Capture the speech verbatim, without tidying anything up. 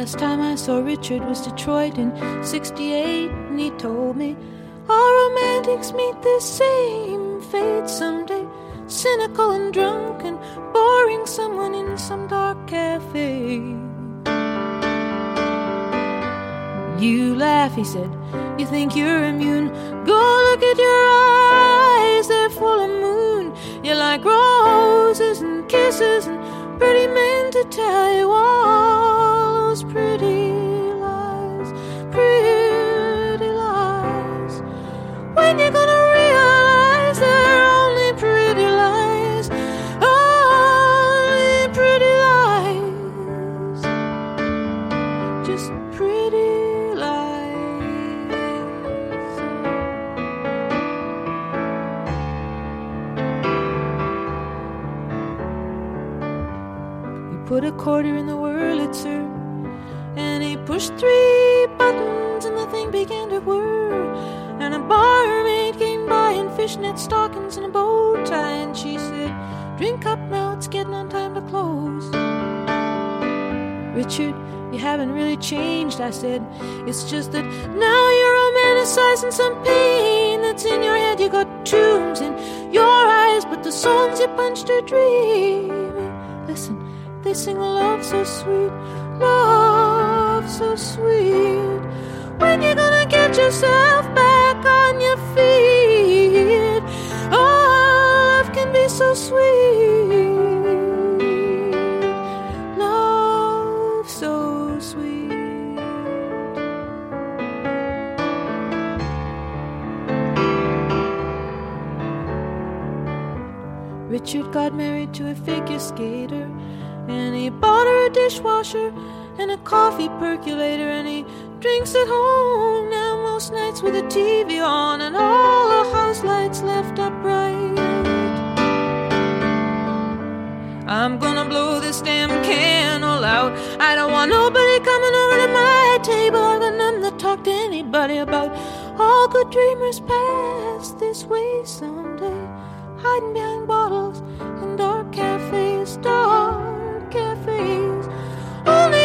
last time I saw Richard was Detroit in sixty-eight, and he told me all romantics meet the same fate someday. Cynical and drunk and boring someone in some dark cafe. You laugh, he said, you think you're immune. Go look at your eyes, they're full of moon. You like roses and kisses and pretty men to tell you all those pretty lies, pretty lies. When you're gonna realize they're only pretty lies, only pretty lies, just pretty lies. He put a quarter in the Wurlitzer, and he pushed three buttons, and the thing began to whir. And a barmaid came by in fishnet stockings and a bow tie, and she said, drink up now, it's getting on time to close. Richard, you haven't really changed, I said. It's just that now you're romanticizing some pain that's in your head. You got tombs in your eyes, but the songs you punched are dreaming. Listen, they sing a love so sweet, love so sweet. When you gonna get yourself back on your feet? Oh, love can be so sweet, love so sweet. Richard got married to a figure skater, and he bought her a dishwasher and a coffee percolator, and he drinks at home now most nights with a T V on and all the house lights left up bright. I'm gonna blow this damn candle out. I don't want nobody coming over to my table. I've got nothing to talk to anybody about. All good dreamers pass this way someday, hiding behind bottles in dark cafes, dark cafes. Only